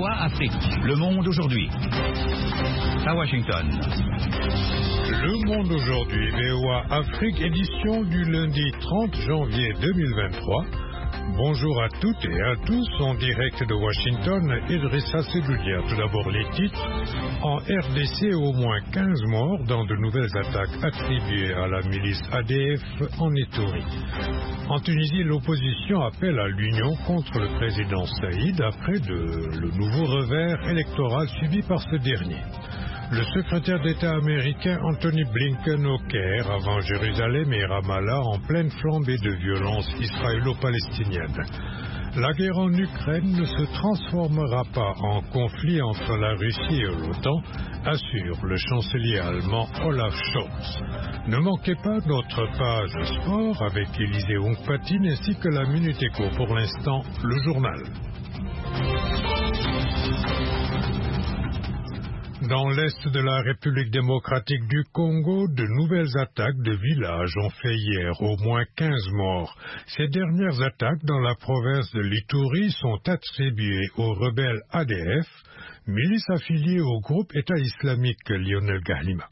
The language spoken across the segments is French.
VOA Afrique. Le monde aujourd'hui. À Washington. Le monde aujourd'hui, VOA Afrique, édition du lundi 30 janvier 2023. Bonjour à toutes et à tous, en direct de Washington, Idrissa Sedoudia. Tout d'abord les titres. En RDC, au moins 15 morts dans de nouvelles attaques attribuées à la milice ADF en Ituri. En Tunisie, l'opposition appelle à l'union contre le président Saïd après le nouveau revers électoral subi par ce dernier. Le secrétaire d'État américain Anthony Blinken au Caire, avant Jérusalem et Ramallah, en pleine flambée de violence israélo-palestinienne. La guerre en Ukraine ne se transformera pas en conflit entre la Russie et l'OTAN, assure le chancelier allemand Olaf Scholz. Ne manquez pas notre page sport avec Élisée Ongpatine ainsi que la Minute Éco. Pour l'instant, le journal. Dans l'est de la République démocratique du Congo, de nouvelles attaques de villages ont fait hier au moins 15 morts. Ces dernières attaques dans la province de l'Ituri sont attribuées aux rebelles ADF, milice affiliée au groupe État islamique. Lionel Gahlima.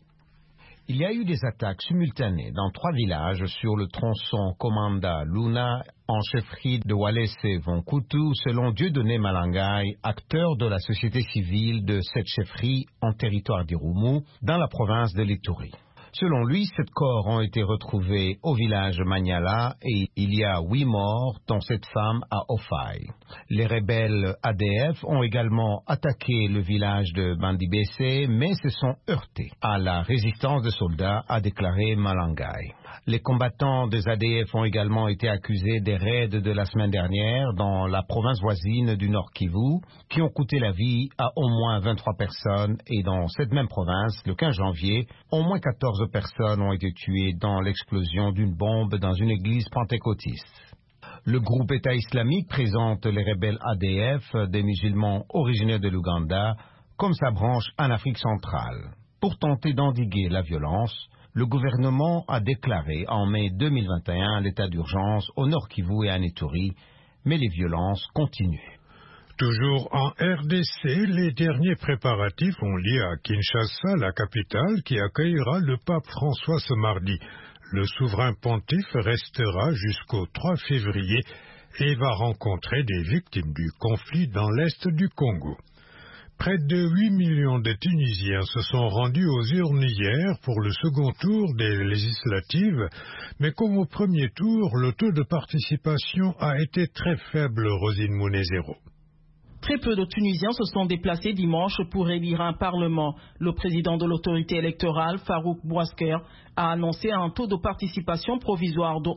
Il y a eu des attaques simultanées dans 3 villages sur le tronçon Komanda Luna en chefferie de Walese-Vonkutu, selon Dieudonné Malangai, acteur de la société civile de cette chefferie en territoire d'Irumu, dans la province de l'Ituri. Selon lui, 7 corps ont été retrouvés au village Manyala et il y a 8 morts, dont 7 femmes à Ofai. Les rebelles ADF ont également attaqué le village de Bandibese, mais se sont heurtés à la résistance des soldats, a déclaré Malangai. Les combattants des ADF ont également été accusés des raids de la semaine dernière dans la province voisine du Nord Kivu, qui ont coûté la vie à au moins 23 personnes, et dans cette même province, le 15 janvier, au moins 14 personnes ont été tuées dans l'explosion d'une bombe dans une église pentecôtiste. Le groupe État islamique présente les rebelles ADF, des musulmans originaires de l'Ouganda, comme sa branche en Afrique centrale. Pour tenter d'endiguer la violence, le gouvernement a déclaré en mai 2021 l'état d'urgence au Nord Kivu et à Ituri, mais les violences continuent. Toujours en RDC, les derniers préparatifs ont lieu à Kinshasa, la capitale, qui accueillera le pape François ce mardi. Le souverain pontife restera jusqu'au 3 février et va rencontrer des victimes du conflit dans l'est du Congo. Près de 8 millions de Tunisiens se sont rendus aux urnes hier pour le second tour des législatives, mais comme au premier tour, le taux de participation a été très faible, Rosine Mounezero. Très peu de Tunisiens se sont déplacés dimanche pour élire un parlement. Le président de l'autorité électorale, Farouk Bouasker, a annoncé un taux de participation provisoire de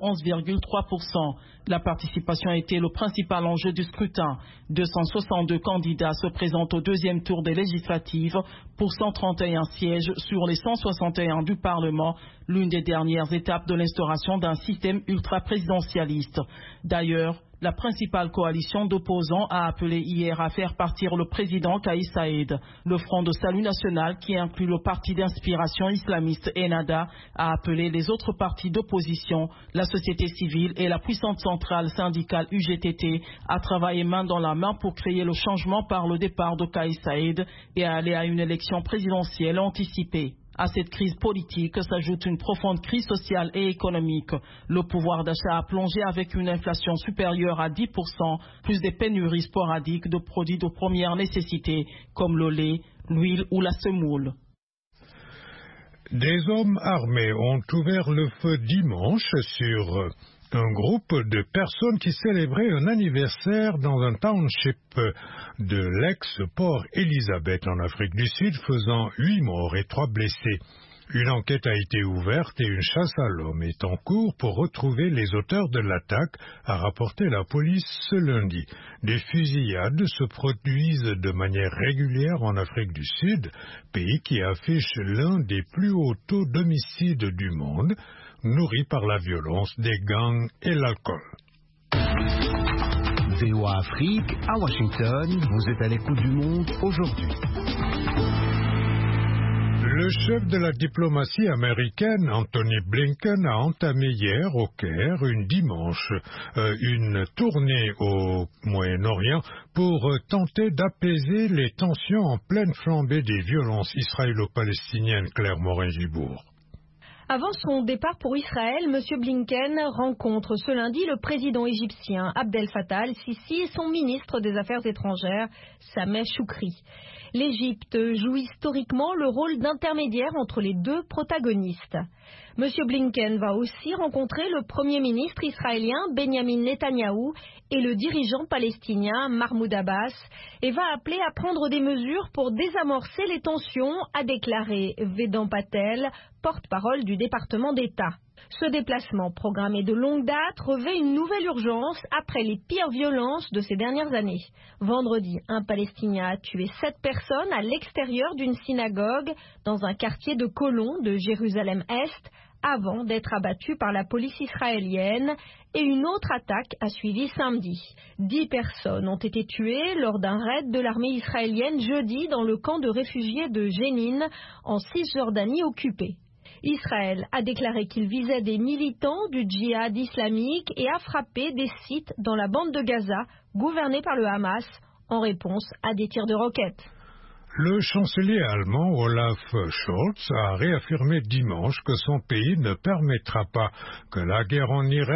11,3%. La participation a été le principal enjeu du scrutin. 262 candidats se présentent au deuxième tour des législatives pour 131 sièges sur les 161 du Parlement, l'une des dernières étapes de l'instauration d'un système ultra-présidentialiste. D'ailleurs, la principale coalition d'opposants a appelé hier à faire partir le président Kais Saïed. Le Front de Salut National, qui inclut le parti d'inspiration islamiste Ennahda, a appelé les autres partis d'opposition, la société civile et la puissante centrale syndicale UGTT à travailler main dans la main pour créer le changement par le départ de Kais Saïed et à aller à une élection présidentielle anticipée. À cette crise politique s'ajoute une profonde crise sociale et économique. Le pouvoir d'achat a plongé avec une inflation supérieure à 10%, plus des pénuries sporadiques de produits de première nécessité, comme le lait, l'huile ou la semoule. Des hommes armés ont ouvert le feu dimanche sur un groupe de personnes qui célébraient un anniversaire dans un township de l'ex-port Elizabeth en Afrique du Sud, faisant 8 morts et 3 blessés. Une enquête a été ouverte et une chasse à l'homme est en cours pour retrouver les auteurs de l'attaque, a rapporté la police ce lundi. Des fusillades se produisent de manière régulière en Afrique du Sud, pays qui affiche l'un des plus hauts taux d'homicides du monde, nourri par la violence des gangs et l'alcool. VOA Afrique, à Washington, vous êtes à l'écoute du monde aujourd'hui. Le chef de la diplomatie américaine, Anthony Blinken, a entamé hier au Caire, une tournée au Moyen-Orient pour tenter d'apaiser les tensions en pleine flambée des violences israélo-palestiniennes. Claire Morin-Gibourg. Avant son départ pour Israël, M. Blinken rencontre ce lundi le président égyptien Abdel Fattah el-Sisi et son ministre des Affaires étrangères, Sameh Choukri. L'Égypte joue historiquement le rôle d'intermédiaire entre les deux protagonistes. M. Blinken va aussi rencontrer le Premier ministre israélien Benjamin Netanyahou et le dirigeant palestinien Mahmoud Abbas et va appeler à prendre des mesures pour désamorcer les tensions, a déclaré Vedant Patel, porte-parole du département d'État. Ce déplacement, programmé de longue date, revêt une nouvelle urgence après les pires violences de ces dernières années. Vendredi, un Palestinien a tué 7 personnes à l'extérieur d'une synagogue dans un quartier de colons de Jérusalem-Est avant d'être abattu par la police israélienne et une autre attaque a suivi samedi. 10 personnes ont été tuées lors d'un raid de l'armée israélienne jeudi dans le camp de réfugiés de Jénine en Cisjordanie occupée. Israël a déclaré qu'il visait des militants du djihad islamique et a frappé des sites dans la bande de Gaza, gouvernée par le Hamas, en réponse à des tirs de roquettes. Le chancelier allemand Olaf Scholz a réaffirmé dimanche que son pays ne permettra pas que la guerre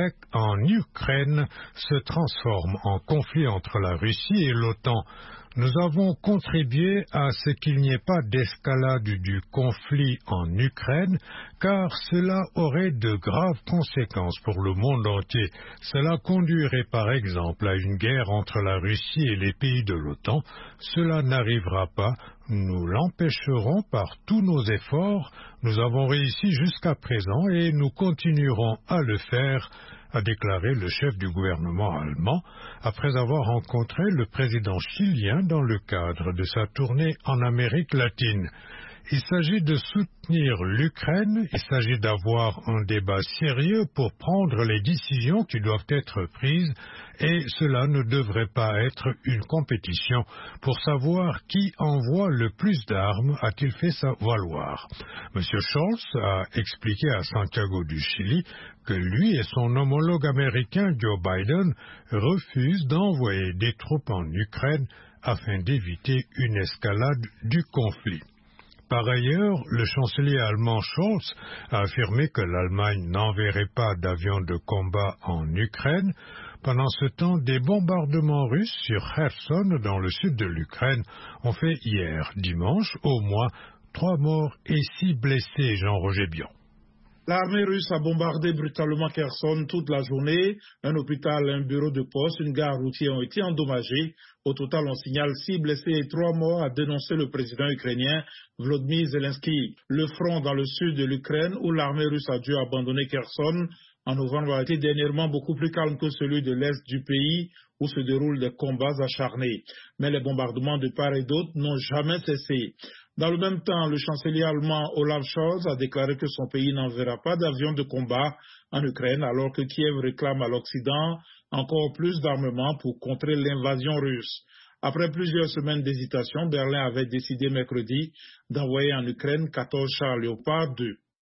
en Ukraine se transforme en conflit entre la Russie et l'OTAN. Nous avons contribué à ce qu'il n'y ait pas d'escalade du conflit en Ukraine, car cela aurait de graves conséquences pour le monde entier. Cela conduirait par exemple à une guerre entre la Russie et les pays de l'OTAN. Cela n'arrivera pas. Nous l'empêcherons par tous nos efforts. Nous avons réussi jusqu'à présent et nous continuerons à le faire, a déclaré le chef du gouvernement allemand, après avoir rencontré le président chilien dans le cadre de sa tournée en Amérique latine. Il s'agit de soutenir l'Ukraine, il s'agit d'avoir un débat sérieux pour prendre les décisions qui doivent être prises et cela ne devrait pas être une compétition pour savoir qui envoie le plus d'armes, a-t-il fait valoir. M. Scholz a expliqué à Santiago du Chili que lui et son homologue américain Joe Biden refusent d'envoyer des troupes en Ukraine afin d'éviter une escalade du conflit. Par ailleurs, le chancelier allemand Scholz a affirmé que l'Allemagne n'enverrait pas d'avions de combat en Ukraine. Pendant ce temps, des bombardements russes sur Kherson, dans le sud de l'Ukraine, ont fait hier, dimanche, au moins 3 morts et 6 blessés. Jean-Roger Bion. L'armée russe a bombardé brutalement Kherson toute la journée. Un hôpital, un bureau de poste, une gare routière ont été endommagés. Au total, on signale 6 blessés et 3 morts, a dénoncé le président ukrainien Volodymyr Zelensky. Le front dans le sud de l'Ukraine, où l'armée russe a dû abandonner Kherson en novembre, a été dernièrement beaucoup plus calme que celui de l'est du pays, où se déroulent des combats acharnés. Mais les bombardements de part et d'autre n'ont jamais cessé. Dans le même temps, le chancelier allemand Olaf Scholz a déclaré que son pays n'enverra pas d'avions de combat en Ukraine, alors que Kiev réclame à l'Occident encore plus d'armement pour contrer l'invasion russe. Après plusieurs semaines d'hésitation, Berlin avait décidé mercredi d'envoyer en Ukraine 14 chars Léopard 2.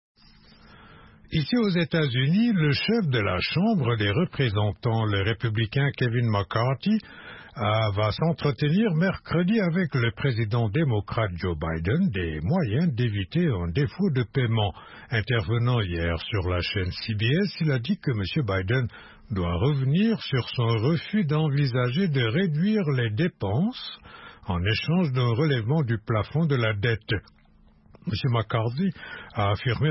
Ici aux États-Unis, le chef de la Chambre des représentants, le républicain Kevin McCarthy, va s'entretenir mercredi avec le président démocrate Joe Biden des moyens d'éviter un défaut de paiement. Intervenant hier sur la chaîne CBS, il a dit que M. Biden doit revenir sur son refus d'envisager de réduire les dépenses en échange d'un relèvement du plafond de la dette. M. McCarthy a affirmé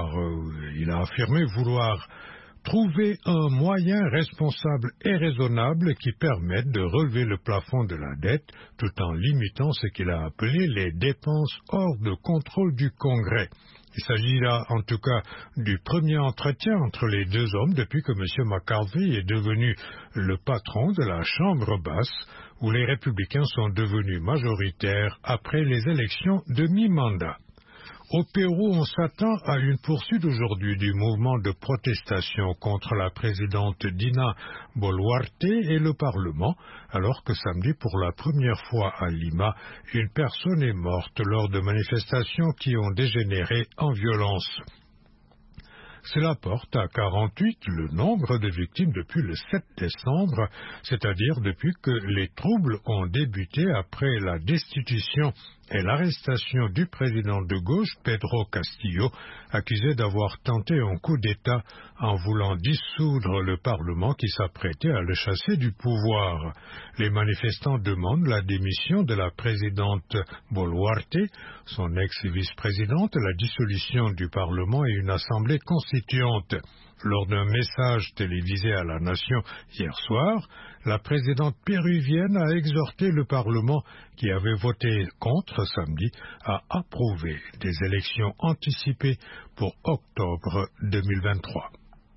vouloir trouver un moyen responsable et raisonnable qui permette de relever le plafond de la dette tout en limitant ce qu'il a appelé les dépenses hors de contrôle du Congrès. Il s'agit là, en tout cas, du premier entretien entre les deux hommes depuis que M. McCarthy est devenu le patron de la Chambre basse, où les républicains sont devenus majoritaires après les élections de mi-mandat. Au Pérou, on s'attend à une poursuite aujourd'hui du mouvement de protestation contre la présidente Dina Boluarte et le Parlement, alors que samedi, pour la première fois à Lima, une personne est morte lors de manifestations qui ont dégénéré en violence. Cela porte à 48 le nombre de victimes depuis le 7 décembre, c'est-à-dire depuis que les troubles ont débuté après la destitution et l'arrestation du président de gauche, Pedro Castillo, accusé d'avoir tenté un coup d'État en voulant dissoudre le Parlement qui s'apprêtait à le chasser du pouvoir. Les manifestants demandent la démission de la présidente Boluarte, son ex-vice-présidente, la dissolution du Parlement et une assemblée constituante. Lors d'un message télévisé à la nation hier soir, la présidente péruvienne a exhorté le Parlement, qui avait voté contre samedi, à approuver des élections anticipées pour octobre 2023.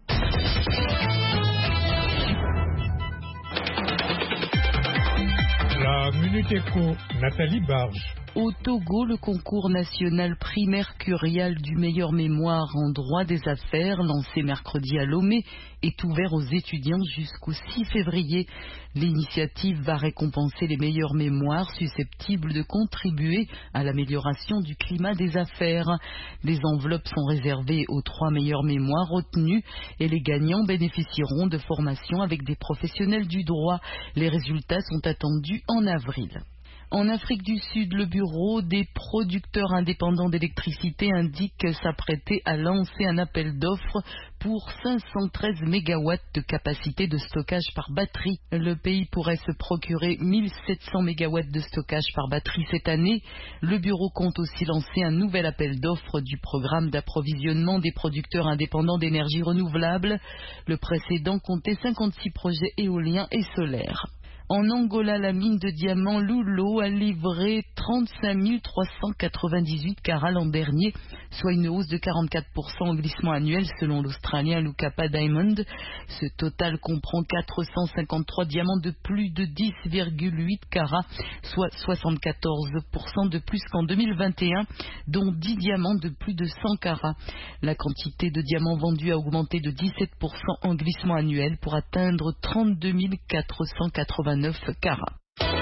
La Minute Éco, Nathalie Barge. Au Togo, le concours national prix Mercurial du meilleur mémoire en droit des affaires, lancé mercredi à Lomé, est ouvert aux étudiants jusqu'au 6 février. L'initiative va récompenser les meilleurs mémoires susceptibles de contribuer à l'amélioration du climat des affaires. Les enveloppes sont réservées aux 3 meilleurs mémoires retenus et les gagnants bénéficieront de formations avec des professionnels du droit. Les résultats sont attendus en avril. En Afrique du Sud, le bureau des producteurs indépendants d'électricité indique s'apprêter à lancer un appel d'offres pour 513 MW de capacité de stockage par batterie. Le pays pourrait se procurer 1700 MW de stockage par batterie cette année. Le bureau compte aussi lancer un nouvel appel d'offres du programme d'approvisionnement des producteurs indépendants d'énergie renouvelable. Le précédent comptait 56 projets éoliens et solaires. En Angola, la mine de diamants Loulo a livré 35 398 carats l'an dernier, soit une hausse de 44% en glissement annuel selon l'Australien Lucapa Diamond. Ce total comprend 453 diamants de plus de 10,8 carats, soit 74% de plus qu'en 2021, dont 10 diamants de plus de 100 carats. La quantité de diamants vendus a augmenté de 17% en glissement annuel pour atteindre 32 489 carats.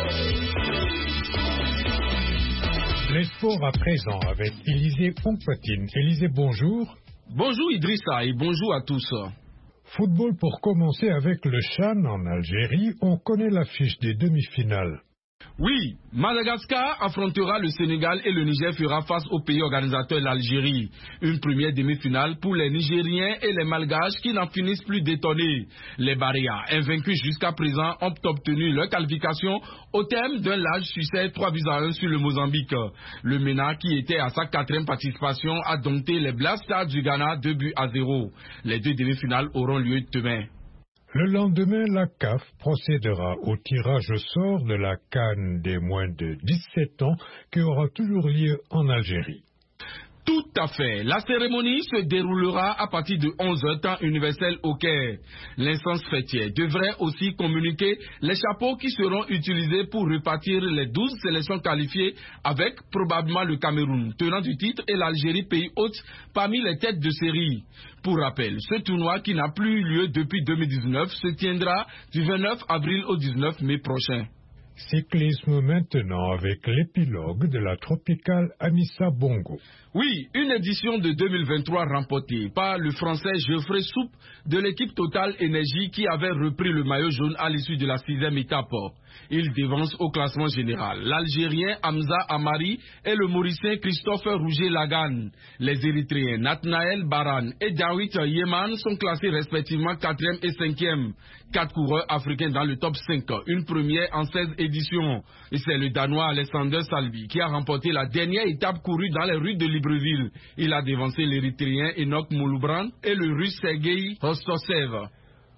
Les sports à présent avec Élisée Pompatine. Élisée, bonjour. Bonjour Idrissa et bonjour à tous. Football pour commencer avec le CHAN en Algérie. On connaît l'affiche des demi-finales. Oui, Madagascar affrontera le Sénégal et le Niger fera face au pays organisateur l'Algérie. Une première demi-finale pour les Nigériens et les Malgaches qui n'en finissent plus d'étonner. Les Barrières, invaincus jusqu'à présent, ont obtenu leur qualification au terme d'un large succès 3-1 sur le Mozambique. Le MENA, qui était à sa 4e participation, a dompté les Black Stars du Ghana 2-0. Les deux demi-finales auront lieu demain. Le lendemain, la CAF procédera au tirage au sort de la CAN des moins de 17 ans qui aura toujours lieu en Algérie. Tout à fait. La cérémonie se déroulera à partir de 11h temps universel au Caire. L'instance fêtière devrait aussi communiquer les chapeaux qui seront utilisés pour repartir les 12 sélections qualifiées avec probablement le Cameroun, tenant du titre, et l'Algérie, pays hôte, parmi les têtes de série. Pour rappel, ce tournoi qui n'a plus eu lieu depuis 2019 se tiendra du 29 avril au 19 mai prochain. Cyclisme maintenant avec l'épilogue de la tropicale Amissa Bongo. Oui, une édition de 2023 remportée par le Français Geoffrey Soupe de l'équipe Total Énergie qui avait repris le maillot jaune à l'issue de la 6e étape. Il devance au classement général l'Algérien Hamza Amari et le Mauricien Christophe Rouget-Lagan. Les Érythréens Nathanaël Baran et Dawit Yeman sont classés respectivement 4e et 5e. 4 coureurs africains dans le top 5, une première en 16 éditions. Et c'est le Danois Alexander Salvi qui a remporté la dernière étape courue dans les rues de Libreville. Il a devancé l'Érythréen Enoch Mouloubran et le Russe Sergei Rostoshev.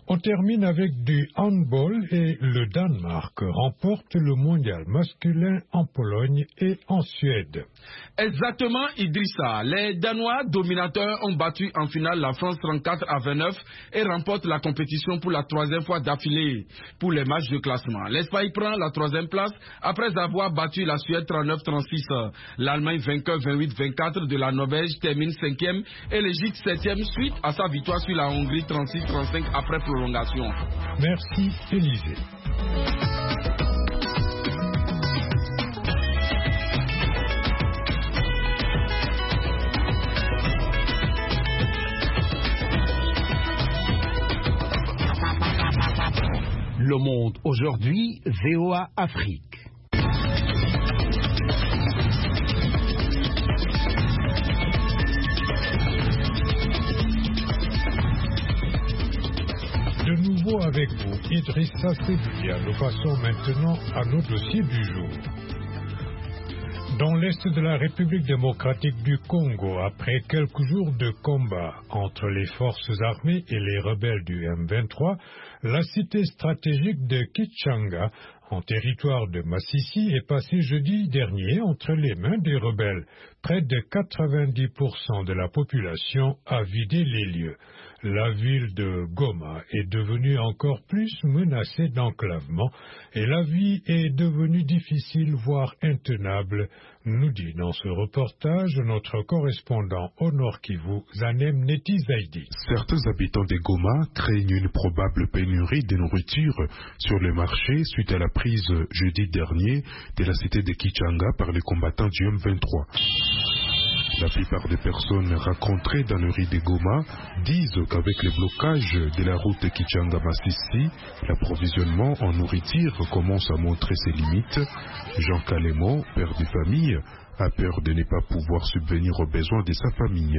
On termine avec du handball et le Danemark remporte le mondial masculin en Pologne et en Suède. Exactement, Idrissa. Les Danois dominateurs ont battu en finale la France 34-29 et remportent la compétition pour la 3e fois d'affilée pour les matchs de classement. L'Espagne prend la 3e place après avoir battu la Suède 39-36. L'Allemagne vainqueur 28-24 de la Norvège termine 5e et l'Égypte 7e suite à sa victoire sur la Hongrie 36-35 après prolongation. Merci, Élisée. Le Monde aujourd'hui, VOA Afrique. De nouveau avec vous, Idrissa Seloudia. Nous passons maintenant à nos dossiers du jour. Dans l'est de la République démocratique du Congo, après quelques jours de combat entre les forces armées et les rebelles du M23, la cité stratégique de Kichanga, en territoire de Massissi, est passée jeudi dernier entre les mains des rebelles. Près de 90% de la population a vidé les lieux. La ville de Goma est devenue encore plus menacée d'enclavement et la vie est devenue difficile, voire intenable, nous dit dans ce reportage notre correspondant au Nord Kivu, Zanem Neti Zaidi. Certains habitants de Goma craignent une probable pénurie de nourriture sur le marché suite à la prise jeudi dernier de la cité de Kichanga par les combattants du M23. La plupart des personnes rencontrées dans le riz de Goma disent qu'avec le blocage de la route Kichanga-Massissi, l'approvisionnement en nourriture commence à montrer ses limites. Jean Calemo, père de famille, a peur de ne pas pouvoir subvenir aux besoins de sa famille.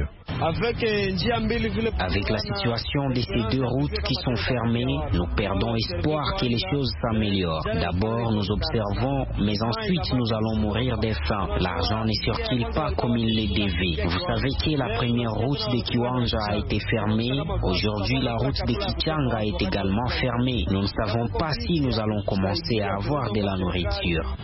Avec la situation de ces deux routes qui sont fermées, nous perdons espoir que les choses s'améliorent. D'abord, nous observons, mais ensuite nous allons mourir de faim. L'argent ne circule pas comme il le devait. Vous savez que la première route de Kiwanja a été fermée. Aujourd'hui, la route de Kichanga est également fermée. Nous ne savons pas si nous allons commencer à avoir de la nourriture.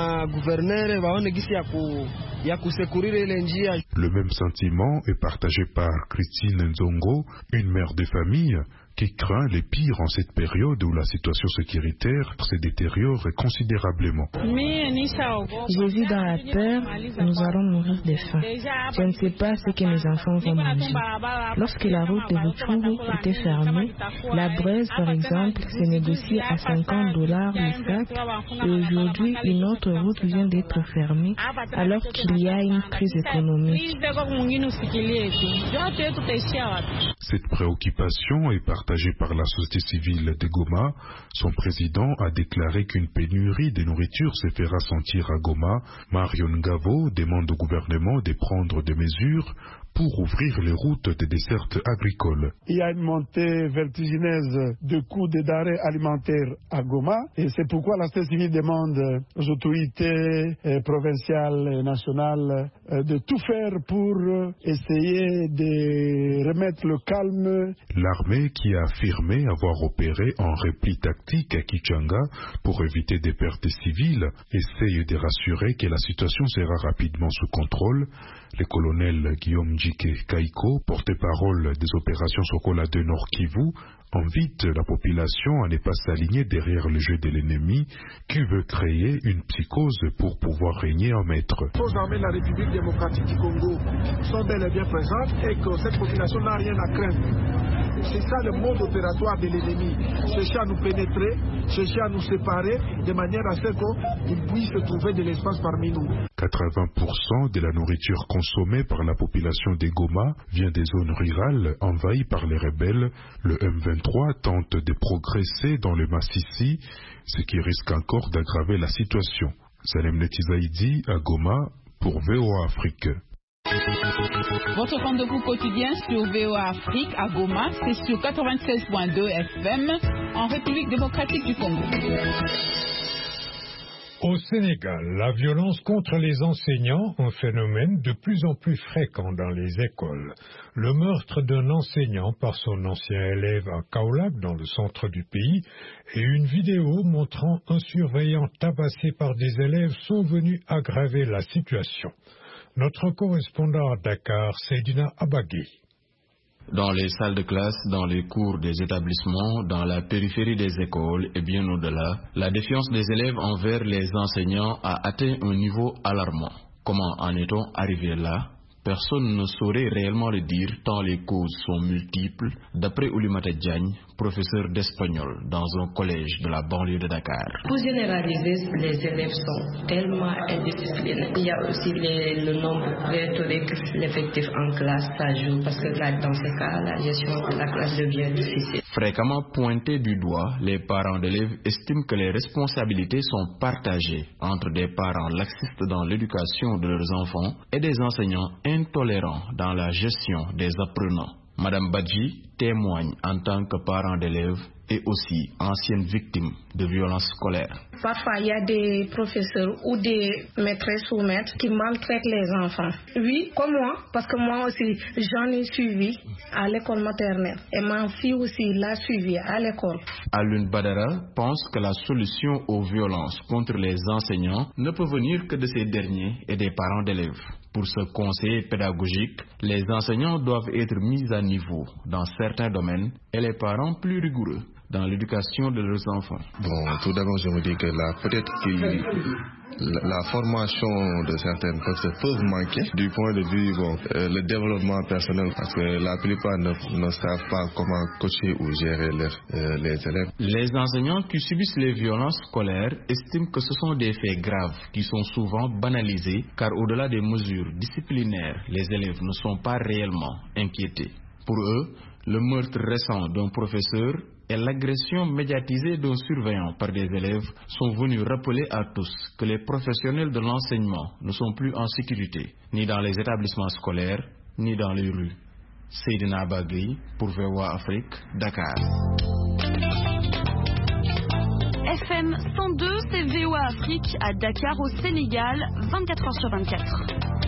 Le même sentiment est partagé par Christine Nzongo, une mère de famille qui craint les pires en cette période où la situation sécuritaire se détériore considérablement. J'ai vu dans la peur, nous allons mourir de faim. Je ne sais pas ce que mes enfants vont manger. Lorsque la route de Rutshuru était fermée, la braise par exemple s'est négociée à $50 le sac et aujourd'hui une autre route vient d'être fermée alors qu'il y a une crise économique. Cette préoccupation est partagée par la société civile de Goma. Son président a déclaré qu'une pénurie de nourriture se fera sentir à Goma. Marion Ngavo demande au gouvernement de prendre des mesures pour ouvrir les routes des dessertes agricoles. Il y a une montée vertigineuse de coûts des denrées alimentaires à Goma et c'est pourquoi la société civile demande aux autorités provinciales et nationales de tout faire pour essayer de remettre le calme. L'armée qui a affirmé avoir opéré en repli tactique à Kichanga pour éviter des pertes civiles essaye de rassurer que la situation sera rapidement sous contrôle. Le colonel Guillaume Djike Kaiko, porte-parole des opérations Sokola de Nord Kivu, invite la population à ne pas s'aligner derrière le jeu de l'ennemi qui veut créer une psychose pour pouvoir régner en maître. Les forces armées de la République démocratique du Congo sont bel et bien présentes et que cette population n'a rien à craindre. C'est ça le mode opératoire de l'ennemi. Chercher à nous pénétrer, chercher à nous séparer de manière à ce qu'il puisse trouver de l'espace parmi nous. 80% de la nourriture consommée par la population des Goma vient des zones rurales envahies par les rebelles. Le M23 tente de progresser dans le Massissi, ce qui risque encore d'aggraver la situation. Salem Netizaidi à Goma pour VOA Afrique. Votre rendez-vous quotidien sur VOA Afrique à Goma, c'est sur 96.2 FM en République démocratique du Congo. Au Sénégal, la violence contre les enseignants, un phénomène de plus en plus fréquent dans les écoles. Le meurtre d'un enseignant par son ancien élève à Kaolack, dans le centre du pays, et une vidéo montrant un surveillant tabassé par des élèves sont venus aggraver la situation. Notre correspondant à Dakar, Seydina Abagui. Dans les salles de classe, dans les cours des établissements, dans la périphérie des écoles et bien au-delà, la défiance des élèves envers les enseignants a atteint un niveau alarmant. Comment en est-on arrivé là? Personne ne saurait réellement le dire tant les causes sont multiples, d'après Oulimata Diagne, professeur d'espagnol dans un collège de la banlieue de Dakar. Pour généraliser, les élèves sont tellement indisciplinés. Il y a aussi le nombre rhétorique, l'effectif en classe, ça joue, parce que là, dans ce cas, la gestion de la classe devient difficile. Fréquemment pointés du doigt, les parents d'élèves estiment que les responsabilités sont partagées entre des parents laxistes dans l'éducation de leurs enfants et des enseignants intolérants dans la gestion des apprenants. Madame Badji témoigne en tant que parent d'élèves et aussi ancienne victime de violences scolaires. Parfois, il y a des professeurs ou des maîtresses ou maîtres qui maltraitent les enfants. Oui, comme moi, parce que moi aussi, j'en ai suivi à l'école maternelle. Et ma fille aussi l'a suivi à l'école. Alun Badara pense que la solution aux violences contre les enseignants ne peut venir que de ces derniers et des parents d'élèves. Pour ce conseil pédagogique, les enseignants doivent être mis à niveau dans certains domaines et les parents plus rigoureux dans l'éducation de leurs enfants. Bon, tout d'abord, je me dis que là, peut-être que la formation de certaines personnes peuvent manquer du point de vue le développement personnel, parce que la plupart ne savent pas comment coacher ou gérer les élèves. Les enseignants qui subissent les violences scolaires estiment que ce sont des faits graves qui sont souvent banalisés, car au-delà des mesures disciplinaires, les élèves ne sont pas réellement inquiétés. Pour eux, le meurtre récent d'un professeur et l'agression médiatisée d'un surveillant par des élèves sont venus rappeler à tous que les professionnels de l'enseignement ne sont plus en sécurité, ni dans les établissements scolaires, ni dans les rues. Seydina Abagui pour VOA Afrique, Dakar. FM 102, c'est VOA Afrique à Dakar au Sénégal, 24h/24.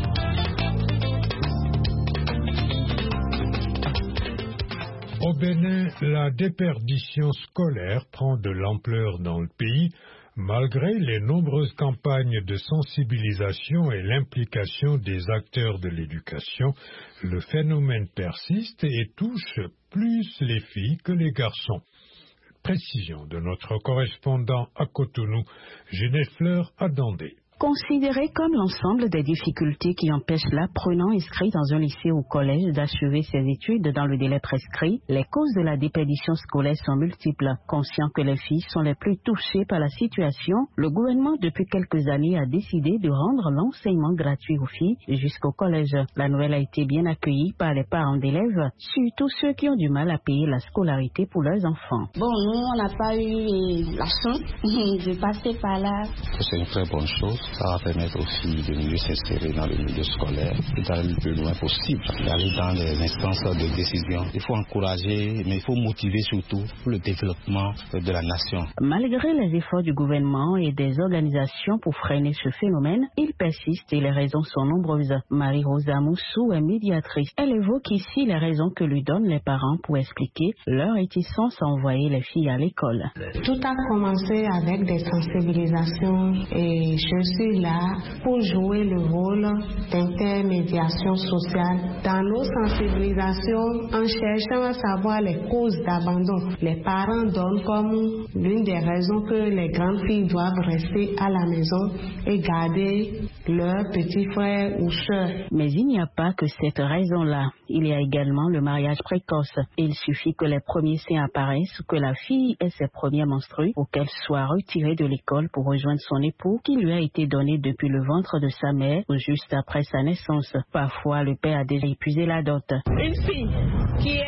Au Bénin, la déperdition scolaire prend de l'ampleur dans le pays, malgré les nombreuses campagnes de sensibilisation et l'implication des acteurs de l'éducation. Le phénomène persiste et touche plus les filles que les garçons. Précision de notre correspondant à Cotonou, Ginette Fleur Adandé. Considéré comme l'ensemble des difficultés qui empêchent l'apprenant inscrit dans un lycée ou collège d'achever ses études dans le délai prescrit, les causes de la déperdition scolaire sont multiples. Conscient que les filles sont les plus touchées par la situation, le gouvernement depuis quelques années a décidé de rendre l'enseignement gratuit aux filles jusqu'au collège. La nouvelle a été bien accueillie par les parents d'élèves, surtout ceux qui ont du mal à payer la scolarité pour leurs enfants. Bon, nous, on n'a pas eu la chance de passer par là. C'est une très bonne chose. Ça va permettre aux filles de mieux s'insérer dans le milieu scolaire et d'aller le plus loin possible, d'aller dans les instances de décision. Il faut encourager, mais il faut motiver surtout pour le développement de la nation. Malgré les efforts du gouvernement et des organisations pour freiner ce phénomène, il persiste et les raisons sont nombreuses. Marie-Rosa Moussou est médiatrice. Elle évoque ici les raisons que lui donnent les parents pour expliquer leur réticence à envoyer les filles à l'école. Tout a commencé avec des sensibilisations et je suis là pour jouer le rôle d'intermédiation sociale. Dans nos sensibilisations, en cherchant à savoir les causes d'abandon, les parents donnent comme l'une des raisons que les grandes filles doivent rester à la maison et garder leurs petits frères ou sœurs. Mais il n'y a pas que cette raison-là. Il y a également le mariage précoce. Il suffit que les premiers seins apparaissent ou que la fille ait ses premiers menstrues ou qu'elle soit retirée de l'école pour rejoindre son époux qui lui a été donné depuis le ventre de sa mère ou juste après sa naissance. Parfois, le père a déjà épuisé la dot. Une fille qui est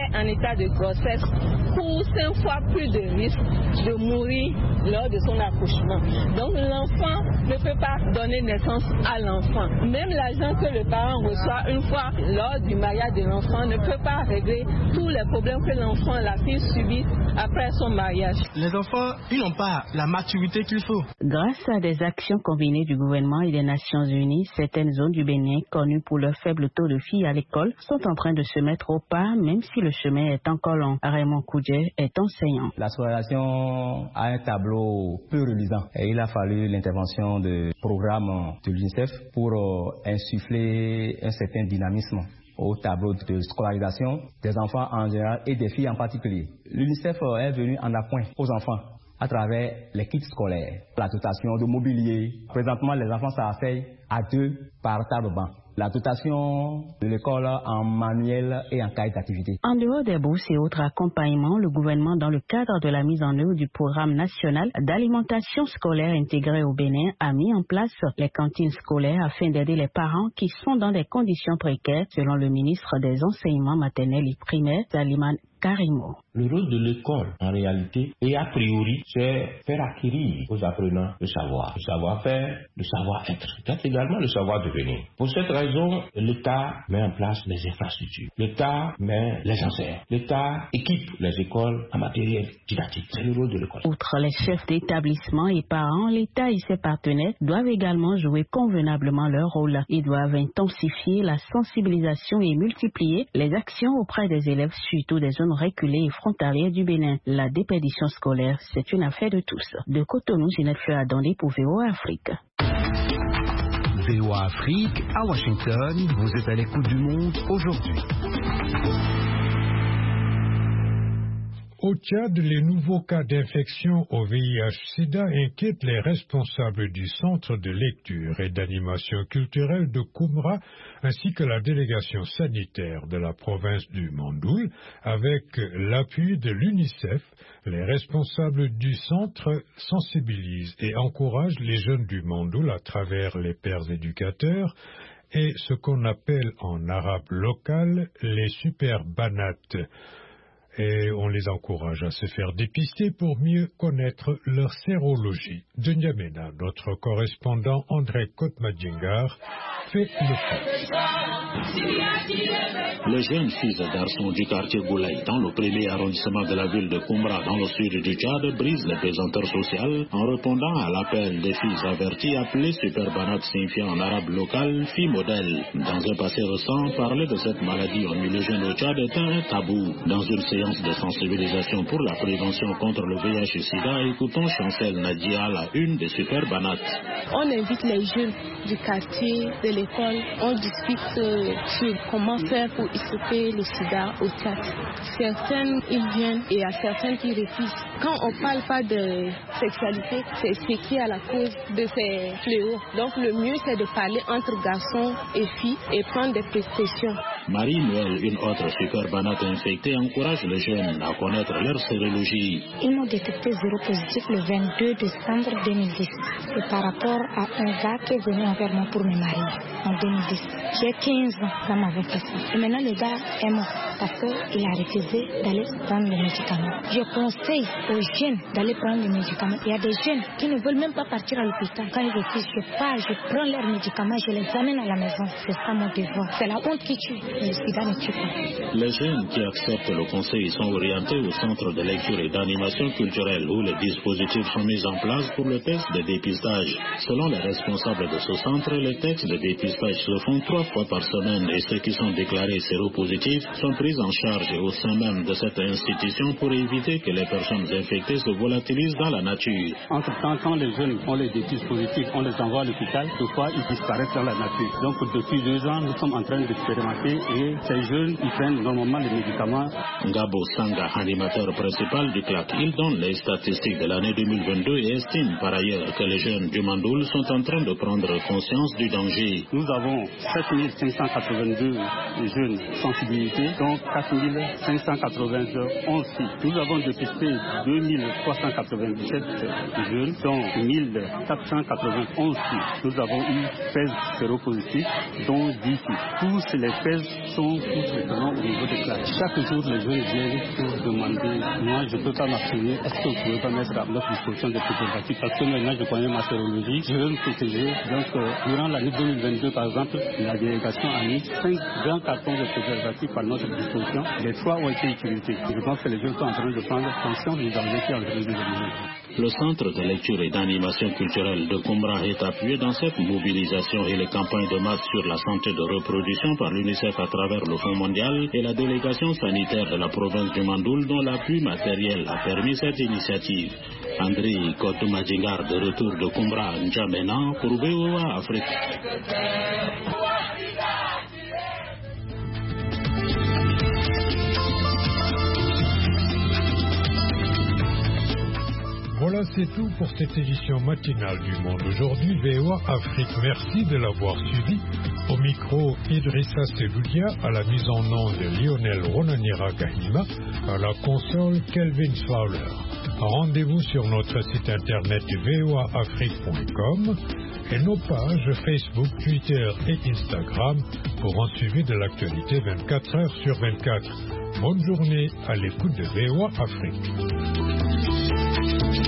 est en état de grossesse court 5 fois plus de risques de mourir lors de son accouchement. Donc l'enfant ne peut pas donner naissance à l'enfant. Même l'argent que le parent reçoit une fois lors du mariage de l'enfant ne peut pas régler tous les problèmes que l'enfant et la fille subissent après son mariage. Les enfants, ils n'ont pas la maturité qu'il faut. Grâce à des actions combinées du gouvernement et des Nations Unies, certaines zones du Bénin, connues pour leur faible taux de filles à l'école, sont en train de se mettre au pas, même si le chemin est encore long. Raymond Koudjé est enseignant. L'association a un tableau peu reluisant et il a fallu l'intervention de programmes de l'UNICEF pour insuffler un certain dynamisme au tableau de scolarisation des enfants en général et des filles en particulier. L'UNICEF est venu en appoint aux enfants à travers les kits scolaires, la dotation de mobilier. Présentement, les enfants s'asseyent à 2 par table-banc. La dotation de l'école en manuel et en cahier d'activité. En dehors des bourses et autres accompagnements, le gouvernement, dans le cadre de la mise en œuvre du programme national d'alimentation scolaire intégré au Bénin, a mis en place les cantines scolaires afin d'aider les parents qui sont dans des conditions précaires, selon le ministre des Enseignements maternels et primaires, Saliman Karimo. Le rôle de l'école, en réalité, et a priori, c'est faire acquérir aux apprenants le savoir-faire, le savoir-être, peut-être également le savoir-devenir. Pour cette raison, l'État met en place les infrastructures, l'État met les enseignants, l'État équipe les écoles en matériel didactique. C'est le rôle de l'école. Outre les chefs d'établissement et parents, l'État et ses partenaires doivent également jouer convenablement leur rôle. Ils doivent intensifier la sensibilisation et multiplier les actions auprès des élèves, surtout des zones reculées et frontalières du Bénin. La déperdition scolaire, c'est une affaire de tous. De Cotonou, Ginette Fleur-Adondé pour VOA Afrique. VOA Afrique, à Washington, vous êtes à l'écoute du monde aujourd'hui. Au Tchad, les nouveaux cas d'infection au VIH-Sida inquiètent les responsables du Centre de lecture et d'animation culturelle de Koumra ainsi que la délégation sanitaire de la province du Mandoul. Avec l'appui de l'UNICEF, les responsables du centre sensibilisent et encouragent les jeunes du Mandoul à travers les pères éducateurs et ce qu'on appelle en arabe local les super banates. Et on les encourage à se faire dépister pour mieux connaître leur sérologie. De N'Djamena, notre correspondant André Kotmadjingar fait le point. Les jeunes filles et garçons du quartier Goulaï, dans le premier arrondissement de la ville de Koumra, dans le sud du Tchad, brisent les pesanteurs sociales en répondant à l'appel des filles averties appelées super banates, signifiant en arabe local filles modèles. Dans un passé récent, parler de cette maladie en milieu jeune au Tchad est un tabou. Dans une séance de sensibilisation pour la prévention contre le VIH-Sida, écoutons Chancel Nadia, la une des super banates. On invite les jeunes du quartier, de l'école, on discute sur comment faire pour stopper le sida au Tchad. Certaines, ils viennent et il y a certaines qui refusent. Quand on ne parle pas de sexualité, c'est ce qui est à la cause de ces fléaux. Donc le mieux, c'est de parler entre garçons et filles et prendre des précautions. Marie-Noël, une autre super banate infectée, encourage les jeunes à connaître leur sérologie. Ils m'ont détecté zéro positif le 22 décembre 2010. C'est par rapport à un gars qui est venu envers moi pour me marier en 2010. J'ai 15 ans, ça m'avait fait ça. Et maintenant le gars est mort parce qu'il a refusé d'aller prendre les médicaments. Je conseille aux jeunes d'aller prendre les médicaments. Il y a des jeunes qui ne veulent même pas partir à l'hôpital. Quand ils refusent, je pars, je prends leurs médicaments, je les amène à la maison. C'est ça mon devoir. C'est la honte qui tue. Le sida ne tue pas. Les jeunes qui acceptent le conseil sont orientés au centre de lecture et d'animation culturelle où les dispositifs sont mis en place pour le test de dépistage. Selon les responsables de ce centre, les tests de dépistage se font 3 fois par semaine et ceux qui sont déclarés séropositifs sont pris en charge au sein même de cette institution pour éviter que les personnes infectées se volatilisent dans la nature. Entre-temps, quand les jeunes ont les dispositifs, on les envoie à l'hôpital, deux fois ils disparaissent dans la nature. Donc depuis 2 ans, nous sommes en train d'expérimenter et ces jeunes, ils prennent normalement les médicaments. Ngaba Dabo Sanga, animateur principal du CLAC. Il donne les statistiques de l'année 2022 et estime par ailleurs que les jeunes du Mandoul sont en train de prendre conscience du danger. Nous avons 7582 jeunes sensibilités, dont 4591 filles. Nous avons dépisté 2397 jeunes, dont 1491 filles. Nous avons eu 16 séropositifs, dont 10 filles. Tous les 16 sont tous au niveau des classes. Chaque jour, les jeunes viennent pour demander, moi je ne peux pas m'abstenir, est-ce que vous ne pouvez pas mettre à notre disposition des préservatifs? Parce que maintenant je connais ma sérologie, je veux me protéger. Donc durant l'année 2022 par exemple, la délégation a mis 5 grands cartons de préservatifs à notre disposition. Les 3 ont été utilisés. Je pense que les jeunes sont en train de prendre conscience du danger qui est en train de venir. Le centre de lecture et d'animation culturelle de Kumbra est appuyé dans cette mobilisation et les campagnes de masse sur la santé de reproduction par l'UNICEF à travers le Fonds mondial et la délégation sanitaire de la province du Mandoul dont l'appui matériel a permis cette initiative. André Kotumajingar de retour de Kumbra N'Djamena pour VOA Afrique. Voilà, c'est tout pour cette édition matinale du Monde aujourd'hui. VOA Afrique, merci de l'avoir suivi. Au micro, Idrissa Seloudia, à la mise en onde Lionel Ronanira Gahima, à la console Kelvin Fowler. Rendez-vous sur notre site internet voaafrique.com et nos pages Facebook, Twitter et Instagram pour en suivre de l'actualité 24 heures sur 24. Bonne journée à l'écoute de VOA Afrique.